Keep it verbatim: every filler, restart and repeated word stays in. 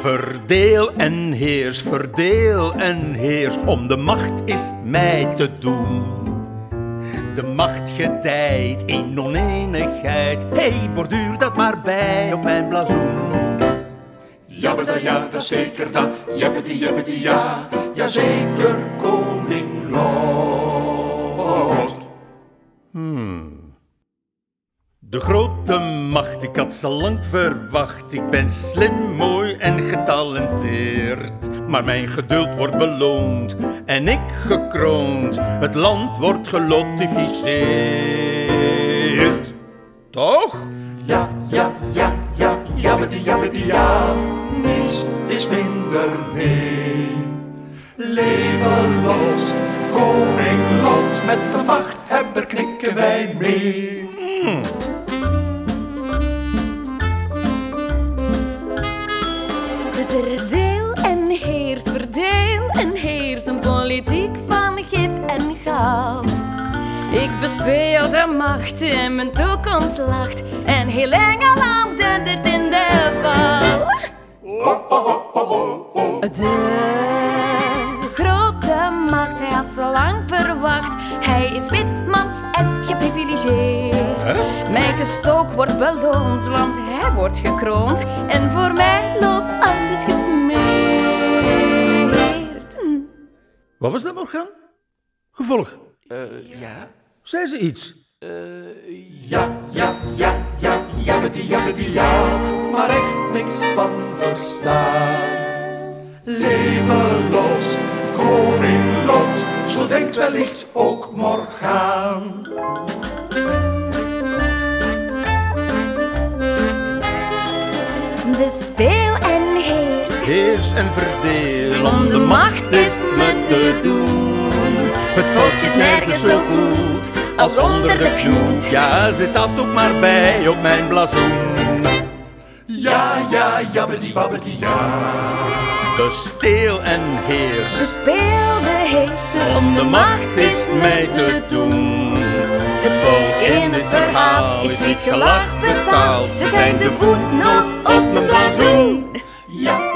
Verdeel en heers, verdeel en heers, om de macht is het mij te doen. De macht gedijt in onenigheid, hey, borduur dat maar bij op mijn blazoen. Jabbeda ja, dat zeker dat, jebbedi jebbedi ja, ja zeker koning Lot. Hmm. De grote macht, ik had ze lang verwacht. Ik ben slim, mooi en getalenteerd. Maar mijn geduld wordt beloond en ik gekroond. Het land wordt gelotificeerd. Toch? Ja, ja, ja, ja, jabbedi jabbedi ja, niets is minder nee. Leven Lot, koning Lot, met de machthebber knikken wij mee. Hmm. Verdeel en heers, verdeel en heers, een politiek van gif en gal. Ik bespeel de macht en mijn toekomst lacht, en heel Engeland dendert in de val. De grote macht, hij had zo lang verwacht. Hij is wit, man en geprivilegeerd. Huh? Mijn gestook wordt beloond, want hij wordt gekroond. En voor mij loopt alles gesmeerd. Hm. Wat was dat, Morgan? Gevolg. Uh, ja? Zei ze iets? Uh, ja, ja, ja, ja, jabbedi jabbedi ja, maar echt niks van verstaan. Leven Lot, koning Lot, zo denkt wellicht ook Morgaan. Bespeel en heers, Heers en verdeel, om de macht is me te doen. Het volk zit nergens zo goed als onder de knoet. Ja, zit dat ook maar bij op mijn blazoen. Ja, ja, jabbedi babbedi ja. Besteel en heers, Bespeel de heerser, om de macht is mij te doen. Het volk in het verhaal is niet gelach betaald. Ze zijn de voetnoot op zijn blazoen. Ja,